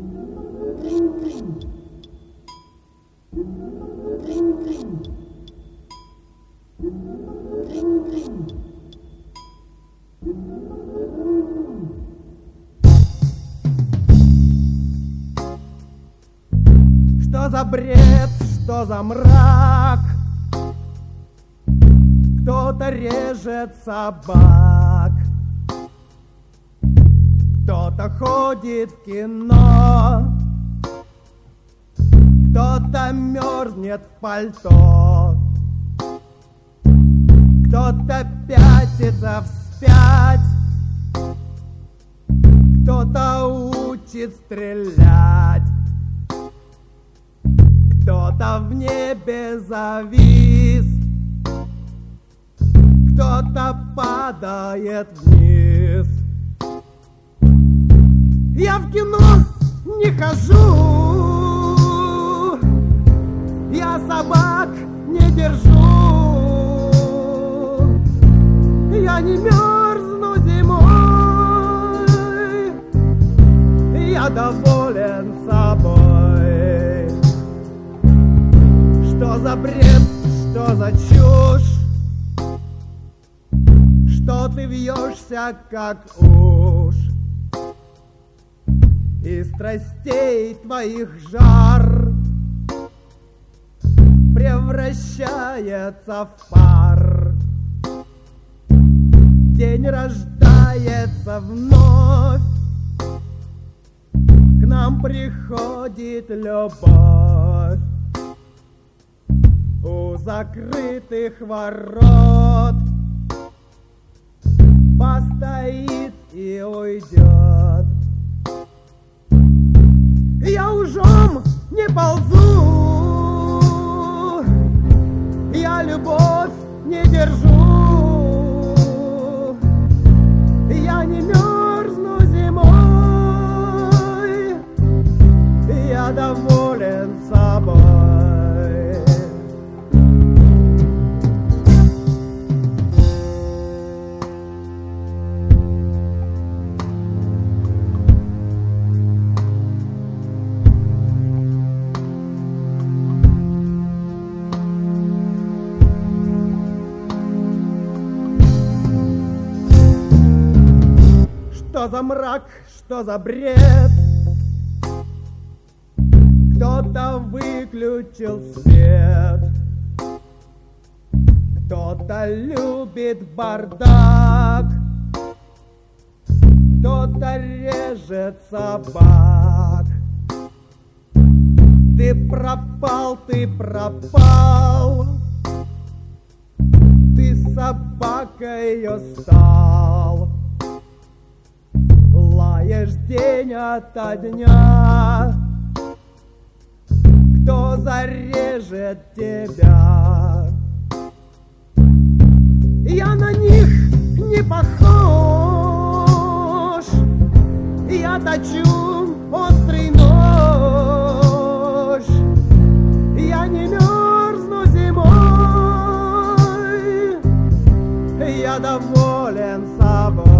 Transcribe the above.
Что за бред, что за мрак? Кто-то режет собак, кто-то ходит в кино, кто-то мерзнет в пальто, кто-то пятится вспять, кто-то учит стрелять, кто-то в небе завис, кто-то падает вниз. Я в кино не хожу, я собак не держу, я не мерзну зимой, я доволен собой. Что за бред, что за чушь, что ты вьешься, как уж, и страстей твоих жар превращается в пар. День рождается вновь, к нам приходит любовь. У закрытых ворот постоит и уйдет. Я ужом не ползу, я любовь не держу, я не мерзну зимой, я доволен собой. Что за мрак, что за бред? Кто-то выключил свет, кто-то любит бардак, кто-то режет собак. Ты пропал, ты собакой стал. Лаешь день ото дня, кто зарежет тебя? Я на них не похож, я точу острый нож, я не мерзну зимой, я доволен собой.